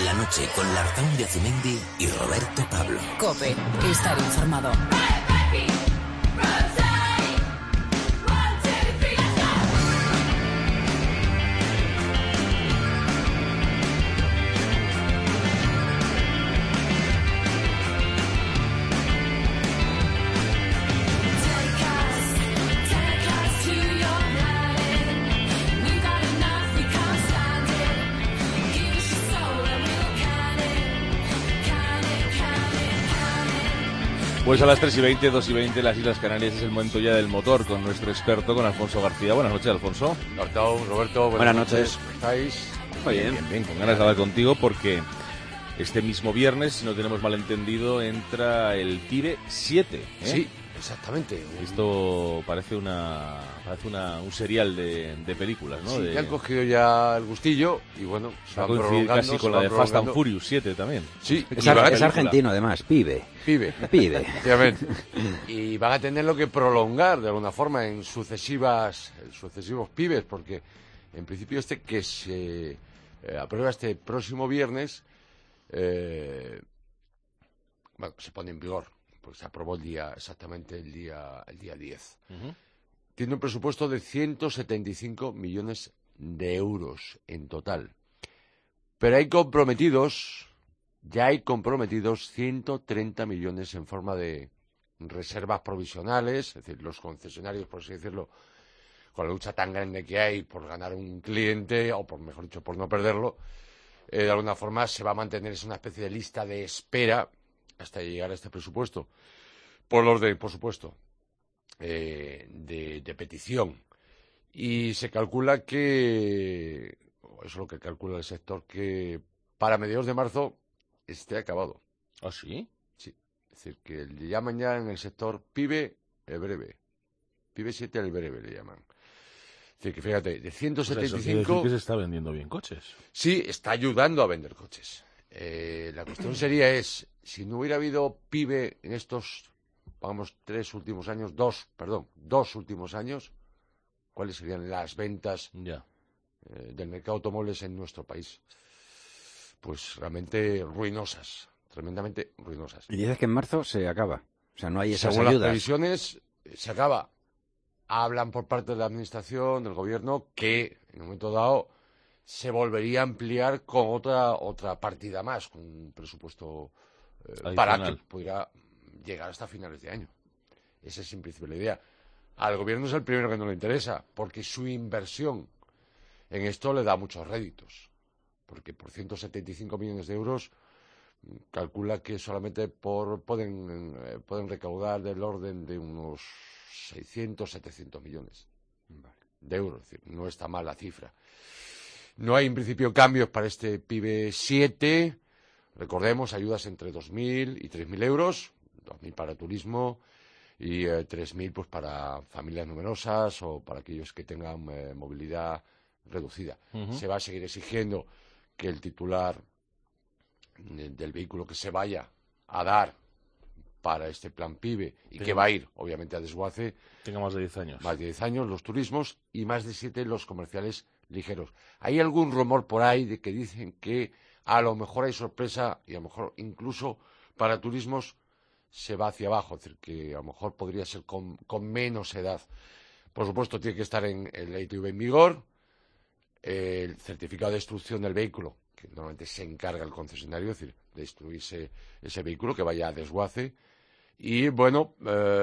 en la noche con Larzaun de Azumendi y Roberto Pablo. COPE, estar informado. Pues a las 3:20, 2:20, las Islas Canarias es el momento ya del motor con nuestro experto, con Alfonso García. Buenas noches, Alfonso. Roberto, buenas noches. ¿Cómo estáis? Muy bien, con ganas de hablar contigo porque este mismo viernes, si no tenemos malentendido, entra el PIBE 7. Sí, exactamente. Esto parece un serial de películas, ¿no? Sí, han cogido ya el gustillo y bueno, se va a van coincidir prolongando. casi con la de Fast and Furious 7 también. Sí, es argentino además, PIBE. Efectivamente. Y van a tener lo que prolongar de alguna forma en sucesivos pibes, porque en principio que se aprueba este próximo viernes, se pone en vigor, pues se aprobó exactamente el día 10. Uh-huh. Tiene un presupuesto de 175 millones de euros en total. Pero ya hay comprometidos 130 millones en forma de reservas provisionales, es decir, los concesionarios, por así decirlo, con la lucha tan grande que hay por ganar un cliente, o mejor dicho, por no perderlo, de alguna forma se va a mantener una especie de lista de espera hasta llegar a este presupuesto. Por orden, por supuesto, de petición. Y se calcula que, eso es lo que calcula el sector, que para mediados de marzo esté acabado. ¿Ah, sí? Sí. Es decir, que le llaman ya en el sector PIBE el breve. PIBE 7 el breve le llaman. Es decir, que fíjate, de 175... Pues eso quiere decir que se está vendiendo bien coches. Sí, está ayudando a vender coches. La cuestión sería si no hubiera habido PIBE en estos, vamos, dos últimos años, ¿cuáles serían las ventas del mercado de automóviles en nuestro país? Pues realmente ruinosas, tremendamente ruinosas. Y dices que en marzo se acaba, o sea, no hay esas Según ayudas. Las previsiones, se acaba. Hablan por parte de la Administración, del Gobierno, que en un momento dado se volvería a ampliar con otra partida más, con un presupuesto para que pudiera llegar hasta finales de año. Esa es en principio la idea. Al Gobierno es el primero que no le interesa, porque su inversión en esto le da muchos réditos. Porque por 175 millones de euros calcula que solamente pueden recaudar del orden de unos 600, 700 millones de euros. Es decir, no está mal la cifra. No hay en principio cambios para este PIBE 7. Recordemos, ayudas entre 2.000 y 3.000 euros. 2.000 para turismo y 3.000 pues para familias numerosas o para aquellos que tengan movilidad reducida. Uh-huh. Se va a seguir exigiendo que el titular del vehículo que se vaya a dar para este plan PIBE y que va a ir, obviamente, a desguace, tenga más de 10 años. Más de 10 años los turismos y más de 7 los comerciales ligeros. Hay algún rumor por ahí de que dicen que a lo mejor hay sorpresa y a lo mejor incluso para turismos se va hacia abajo, es decir, que a lo mejor podría ser con menos edad. Por supuesto, tiene que estar en el ITV en vigor, el certificado de destrucción del vehículo, que normalmente se encarga el concesionario, es decir, de destruirse ese vehículo que vaya a desguace. Y bueno,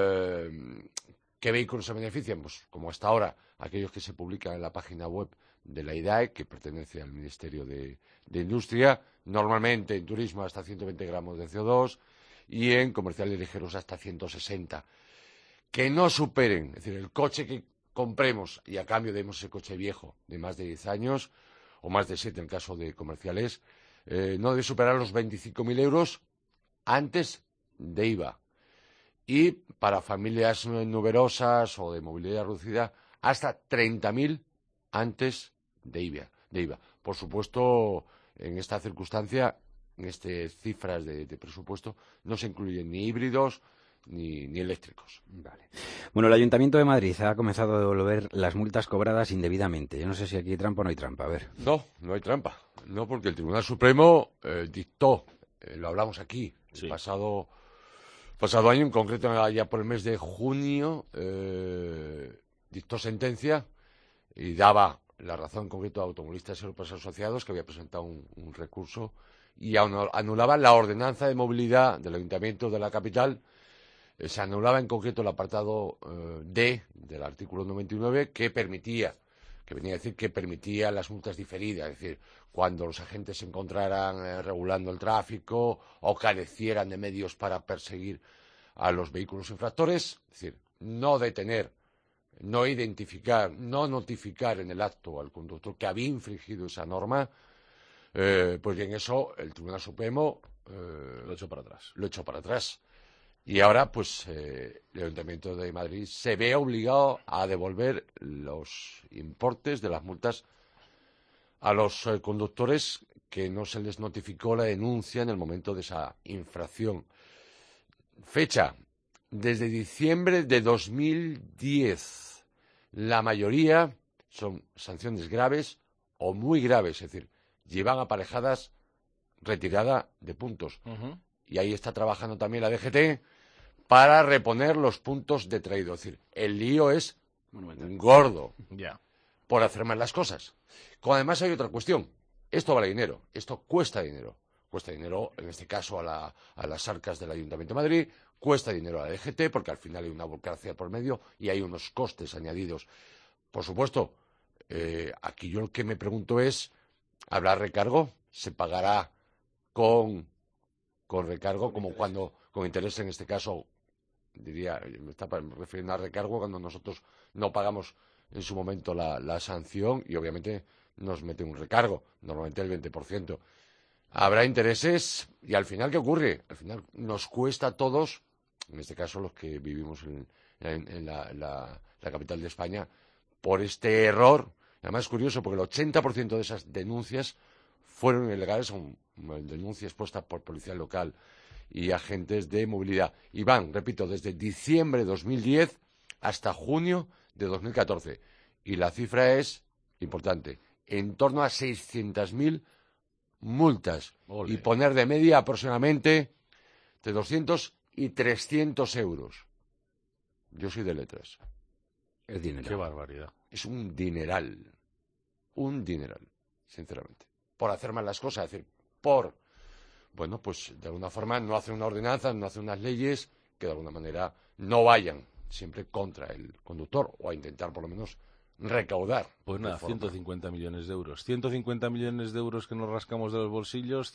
¿qué vehículos se benefician? Pues como hasta ahora, aquellos que se publican en la página web de la IDAE, que pertenece al Ministerio de Industria, normalmente en turismo hasta 120 gramos de CO2 y en comerciales ligeros hasta 160. Que no superen, es decir, el coche que compremos y a cambio demos ese coche viejo de más de 10 años o más de 7 en el caso de comerciales, no debe superar los 25.000 euros antes de IVA. Y para familias numerosas o de movilidad reducida, hasta 30.000 antes de IVA. Por supuesto, en esta circunstancia, en estas cifras de presupuesto, no se incluyen ni híbridos ni eléctricos. Vale. Bueno, el Ayuntamiento de Madrid ha comenzado a devolver las multas cobradas indebidamente. Yo no sé si aquí hay trampa o no hay trampa, a ver. No hay trampa. No, porque el Tribunal Supremo dictó, lo hablamos aquí, Sí. el pasado año, en concreto ya por el mes de junio, dictó sentencia y daba la razón en concreto a Automovilistas Europeos Asociados, que había presentado un recurso, y anulaba la ordenanza de movilidad del Ayuntamiento de la capital. Se anulaba en concreto el apartado D del artículo 99 que venía a decir que permitía las multas diferidas, es decir, cuando los agentes se encontraran regulando el tráfico o carecieran de medios para perseguir a los vehículos infractores, es decir, no detener, no identificar, no notificar en el acto al conductor que había infringido esa norma, pues bien, eso el Tribunal Supremo Lo echó para atrás. lo echó para atrás. Y ahora, pues, el Ayuntamiento de Madrid se ve obligado a devolver los importes de las multas a los conductores que no se les notificó la denuncia en el momento de esa infracción. Fecha, desde diciembre de 2010. La mayoría son sanciones graves o muy graves, es decir, llevan aparejadas retirada de puntos. Y ahí está trabajando también la DGT para reponer los puntos detraídos. Es decir, el lío es gordo Ya. por hacer mal las cosas. Además hay otra cuestión. Esto vale dinero, esto cuesta dinero. Cuesta dinero, en este caso, a las arcas del Ayuntamiento de Madrid, cuesta dinero a la DGT, porque al final hay una burocracia por medio y hay unos costes añadidos. Por supuesto, aquí yo lo que me pregunto es, ¿habrá recargo? ¿Se pagará con recargo, como cuando, con interés en este caso, diría, me está refiriendo a recargo cuando nosotros no pagamos en su momento la sanción y obviamente nos mete un recargo, normalmente el 20%. Habrá intereses y al final, ¿qué ocurre? Al final nos cuesta a todos, en este caso los que vivimos en la capital de España, por este error. Además es curioso porque el 80% de esas denuncias fueron ilegales, son denuncias puestas por policía local y agentes de movilidad. Y van, repito, desde diciembre de 2010 hasta junio de 2014. Y la cifra es importante, en torno a 600.000 multas. Ole. Y poner de media aproximadamente de 200 y 300 euros. Yo soy de letras. Es dinero. Qué barbaridad. Es un dineral, sinceramente. Por hacer mal las cosas, es decir, bueno, pues de alguna forma no hace una ordenanza, no hace unas leyes que de alguna manera no vayan siempre contra el conductor o a intentar por lo menos recaudar. Pues nada, 150 millones de euros. 150 millones de euros que nos rascamos de los bolsillos,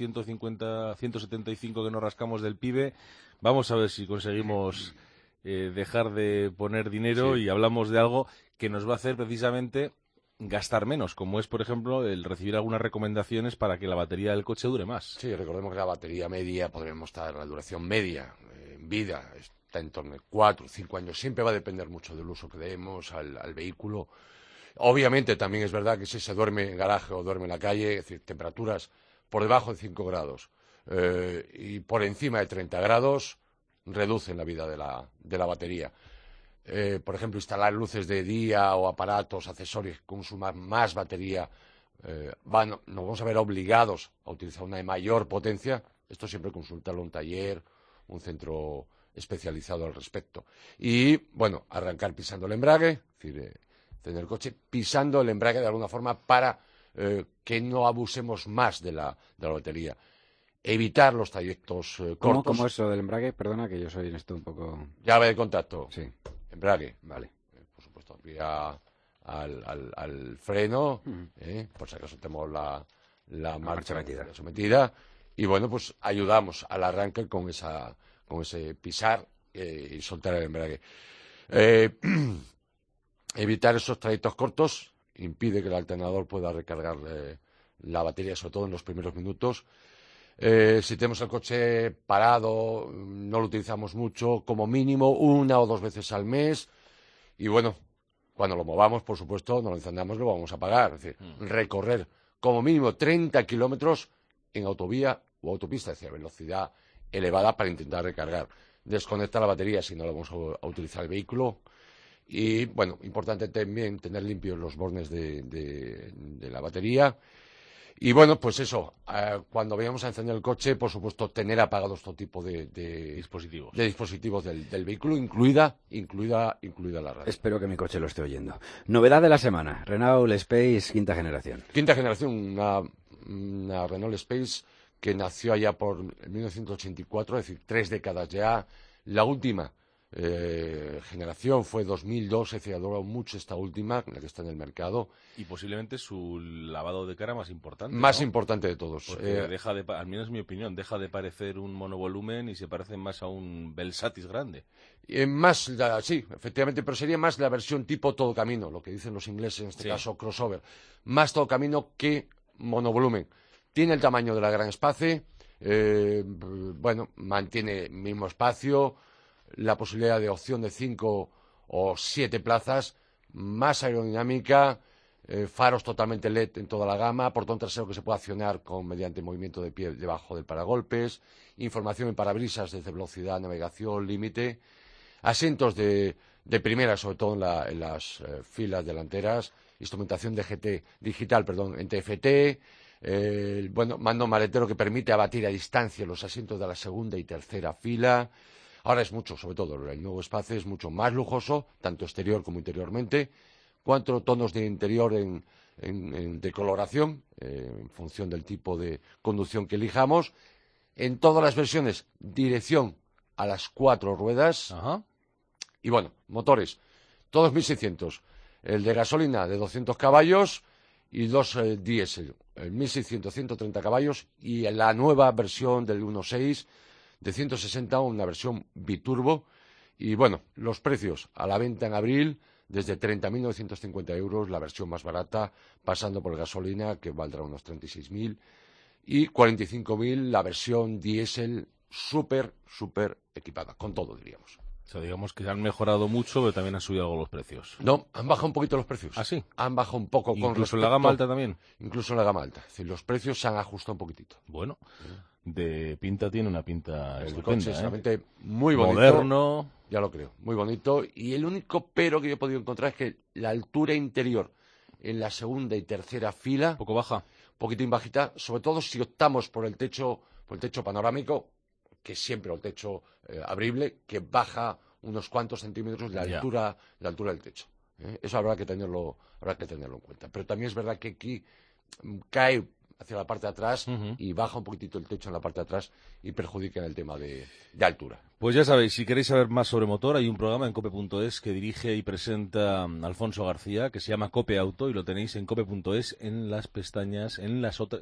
175 que nos rascamos del PIB. Vamos a ver si conseguimos dejar de poner dinero Sí. y hablamos de algo que nos va a hacer precisamente gastar menos, como es, por ejemplo, el recibir algunas recomendaciones para que la batería del coche dure más. Sí, recordemos que la batería media, podremos estar, la duración media en vida está en torno a 4 o 5 años. Siempre va a depender mucho del uso que demos al vehículo. Obviamente también es verdad que si se duerme en garaje o duerme en la calle, es decir, temperaturas por debajo de 5 grados y por encima de 30 grados reducen la vida de la batería. Por ejemplo, instalar luces de día o aparatos, accesorios que consuman más batería, nos vamos a ver obligados a utilizar una de mayor potencia. Esto siempre consultarlo a un taller, un centro especializado al respecto. Y, bueno, arrancar pisando el embrague, es decir, tener el coche pisando el embrague de alguna forma para que no abusemos más de la batería. Evitar los trayectos cortos. ¿Cómo es eso del embrague? Perdona, que yo soy en esto un poco... Llave de contacto. Sí, Embrague. vale. Por supuesto, vía al freno, por si acaso tenemos la marcha sometida. Y bueno, pues ayudamos al arranque con ese pisar y soltar el embrague. Evitar esos trayectos cortos impide que el alternador pueda recargar la batería, sobre todo en los primeros minutos. Si tenemos el coche parado, no lo utilizamos mucho, como mínimo 1 o 2 veces al mes. Y bueno, cuando lo movamos, por supuesto, no lo encendamos, lo vamos a apagar. Es decir, recorrer como mínimo 30 kilómetros en autovía o autopista, es decir, a velocidad elevada para intentar recargar. Desconectar la batería si no lo vamos a utilizar el vehículo. Y, bueno, importante también tener limpios los bornes de la batería. Y bueno, pues eso, cuando vayamos a encender el coche, por supuesto, tener apagados todo tipo de dispositivos del vehículo, incluida la radio. Espero que mi coche lo esté oyendo. Novedad de la semana, Renault Space quinta generación. Quinta generación, una Renault Space que nació allá por 1984, es decir, 3 décadas ya. La última generación fue 2002, se ha durado mucho esta última, la que está en el mercado. Y posiblemente su lavado de cara más importante. Más ¿no? importante de todos. Porque al menos es mi opinión, deja de parecer un monovolumen y se parece más a un Belsatis grande. Sí, efectivamente, pero sería más la versión tipo todo camino, lo que dicen los ingleses, en este caso crossover. Más todo camino que monovolumen. Tiene el tamaño de la Gran Space, mantiene el mismo espacio, la posibilidad de opción de 5 o 7 plazas, más aerodinámica, faros totalmente LED en toda la gama, portón trasero que se puede accionar mediante movimiento de pie debajo del paragolpes, información en parabrisas desde velocidad, navegación, límite, asientos de primera, sobre todo en las filas delanteras, instrumentación digital en TFT, mando maletero que permite abatir a distancia los asientos de la segunda y tercera fila. Ahora es mucho, sobre todo, el nuevo espacio es mucho más lujoso, tanto exterior como interiormente. 4 tonos de interior de coloración, en función del tipo de conducción que elijamos. En todas las versiones, dirección a las 4 ruedas. Ajá. Y bueno, motores, todos 1600. El de gasolina de 200 caballos y 2 diésel, el 1600, 130 caballos. Y la nueva versión del 1.6 de 160, una versión biturbo. Y bueno, los precios a la venta en abril, desde 30.950 euros, la versión más barata, pasando por gasolina, que valdrá unos 36.000, y 45.000 la versión diésel súper equipada, con todo, diríamos. O sea, digamos que han mejorado mucho, pero también han subido algo los precios. No, han bajado un poquito los precios. ¿Ah, sí? Han bajado un poco. ¿Incluso en la gama alta también? Incluso en la gama alta. Es decir, los precios se han ajustado un poquitito. Bueno, de pinta tiene una pinta el estupenda, coche es realmente muy bonito. Moderno. Ya lo creo, muy bonito. Y el único pero que yo he podido encontrar es que la altura interior en la segunda y tercera fila... ¿Un poco baja? Un poquitín bajita, sobre todo si optamos por el techo panorámico, que es siempre el techo abrible, que baja unos cuantos centímetros la altura del techo. Eso habrá que tenerlo en cuenta. Pero también es verdad que aquí cae hacia la parte de atrás y baja un poquitito el techo en la parte de atrás y perjudica en el tema de altura. Pues ya sabéis, si queréis saber más sobre motor, hay un programa en cope.es que dirige y presenta Alfonso García, que se llama Cope Auto, y lo tenéis en cope.es en las pestañas, en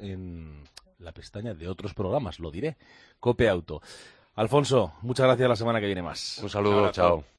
la pestaña de otros programas, lo diré, Cope Auto. Alfonso, muchas gracias, la semana que viene más. Un saludo, chao.